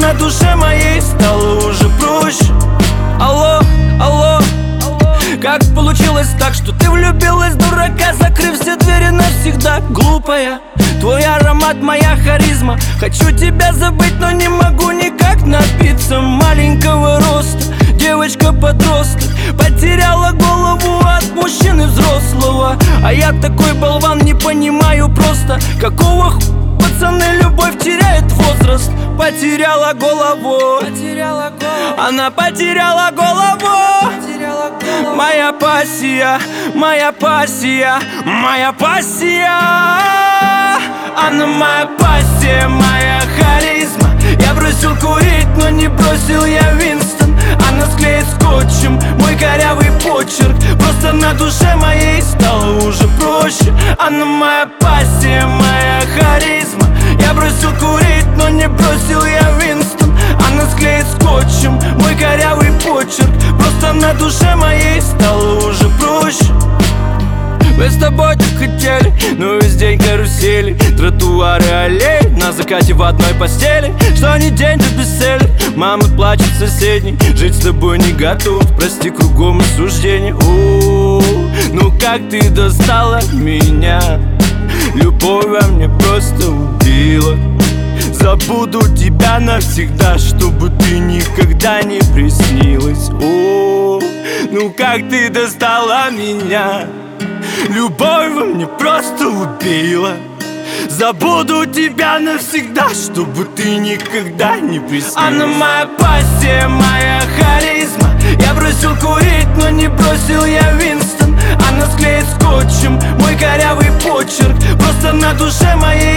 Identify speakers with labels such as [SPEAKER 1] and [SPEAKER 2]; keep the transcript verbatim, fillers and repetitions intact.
[SPEAKER 1] на душе моей стало уже проще. Алло, алло, как получилось так, что ты влюбилась в дурака, закрыв все двери навсегда? Глупая, твой аромат, моя харизма. Хочу тебя забыть, но не могу никак напиться маленького роста. Девочка-подросток потеряла голову от мужчины взрослого. А я такой болван, не понимаю просто, какого х... пацаны любовь теряет возраст. Потеряла голову, потеряла голову. Она потеряла голову. Потеряла голову. Моя пассия, моя пассия, моя пассия. Она моя пассия, моя харизма. Я бросил курить, но не бросил я Винстон. Она склеит скотчем мой корявый почерк. Просто на душе моей стало уже проще. Она моя пассия, моя харизма. Я бросил курить, но не бросил я Винстон. Она склеит скотчем мой корявый почерк. Просто на душе моей стало уже проще. Мы с тобой так хотели, но весь день карусели, тротуары, аллеи, на закате в одной постели. Что ни день, то бестселлер. Мама плачет в соседней, жить с тобой не готов, прости, кругом осуждение. О, ну как ты достала меня, любовь во мне просто убила. Забуду тебя навсегда, чтобы ты никогда не приснилась. О, ну как ты достала меня, любовь во мне просто убила. Забуду тебя навсегда, чтобы ты никогда не приснилась. Она моя пассия, моя харизма. Я бросил курить, но не бросил я Винстон. Она склеит скотчем мой корявый почерк. Просто на душе моей